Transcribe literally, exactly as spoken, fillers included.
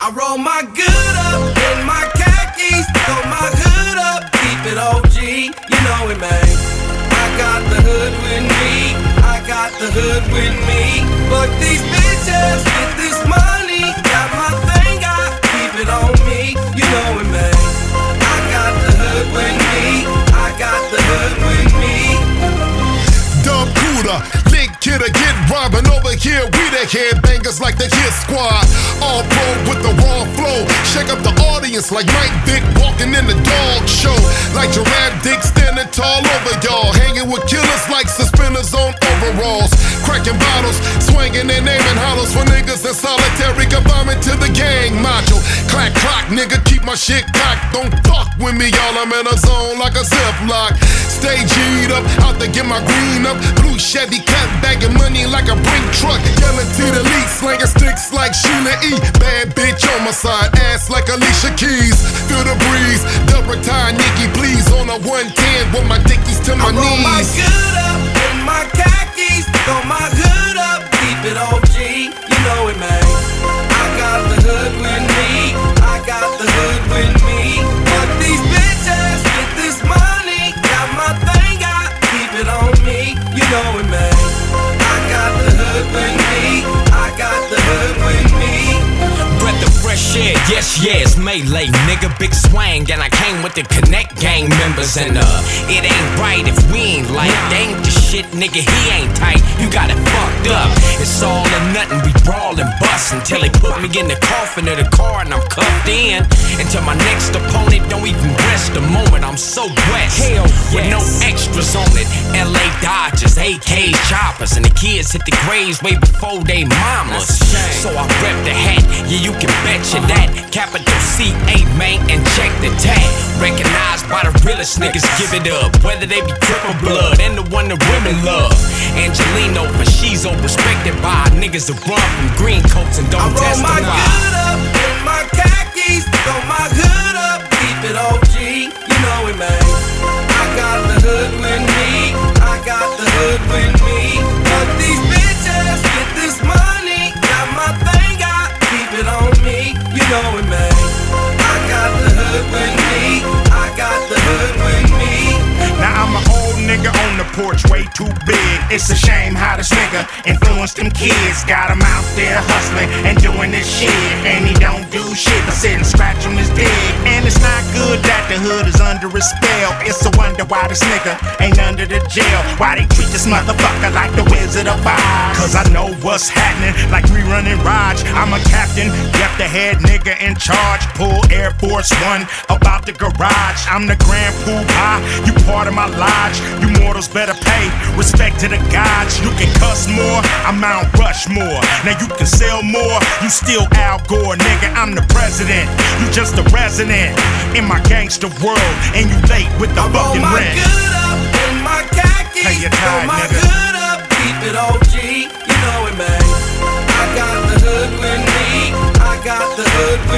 I roll my good up in my khakis, throw my hood up, keep it O G, you know it, man. I got the hood with me, I got the hood with me. Fuck these bitches, get this money, got my thing, I keep it on me, you know it, man. I got the hood with me, I got the hood with me. Dub Cooter, Link Kidder, get robbing over here. We the headbangers like the Hit Squad. All pro with the raw flow. Shake up the audience like Mike Vick walking in the dog show. Like Giraffe Dick standing tall over y'all. Hanging with killers like suspenders on overalls. Cracking bottles, swinging and aiming hollows for niggas in solitary confinement to the gang. Macho, clack clock, nigga, keep my shit cocked. Don't fuck with me, y'all. I'm in a zone like a Ziploc. Stay G'd up, out to get my green up. Blue Chevy cut, bagging money like a brink truck. Yelling to the lead, slanging sticks like Sheila E. Bad bitch on my side, ass like Alicia Keys. Feel the breeze, double tie, Nikki, please. On a one ten with my dickies to my I roll knees. my good up in my khakis, throw my hood up, keep it O G, you know it, man. I got the hood with me, I got the hood with me. Fuck these bitches, get this money, got my thing, I keep it on me, you know it, man. I got the hood with me, I got the hood with me. Breath of fresh air, yes, yes, melee, nigga, big swang. And I came with the Connect gang members. And uh, it ain't right if we ain't like, they ain't the shit, nigga, he ain't tight. You got it fucked up. It's all or nothing, we brawl and bust until they put me in the coffin of the car and I'm cuffed in. Until my next opponent don't even rest the moment I'm so west. Hell yes. With no extras on it. L A Dodgers, A Ks, choppers, and the kids hit the graves way before they mamas. So I rep the hat, yeah, you can betcha that. Capital C A, man, and check the tag. Recognized by the realest niggas, give it up. Whether they be triple blood and the one the women love. Angelino, but she's all respected by niggas that run from green coats and don't I roll testify. my good up in my khakis, throw my hood up, keep it O G, you know it, man. I got the hood with me, I got the hood with me. Fuck these bitches, get this money, got my thing, I keep it on me, you know it, man. I got the hood with me, I got the hood with me. Now I'm an old nigga on the porch, way too big. It's a shame how this nigga influenced them kids. Got him out there hustling and doing this shit. And he don't do shit but sit and scratch on his dick. And it's not good that the hood is under a spell. It's a wonder why this nigga ain't under the jail. Why they treat this motherfucker like the Wizard of Oz. Cause I know what's happening, like we running Raj. I'm a captain, yep, the head nigga in charge. Pull Air Force One about the garage. I'm the Grand Poobah, you part of my lodge. You mortals better pay respect to the gods. You can cuss more, I'm Mount Rushmore. Now you can sell more, you still Al Gore, nigga. I'm the president, you just a resident in my gangster world, and you late with the I roll fucking my rent. good up in my khakis, Pay your throw time, my nigga. hood up, keep it O G, you know it, man. I got the hood with me, I got the hood with me.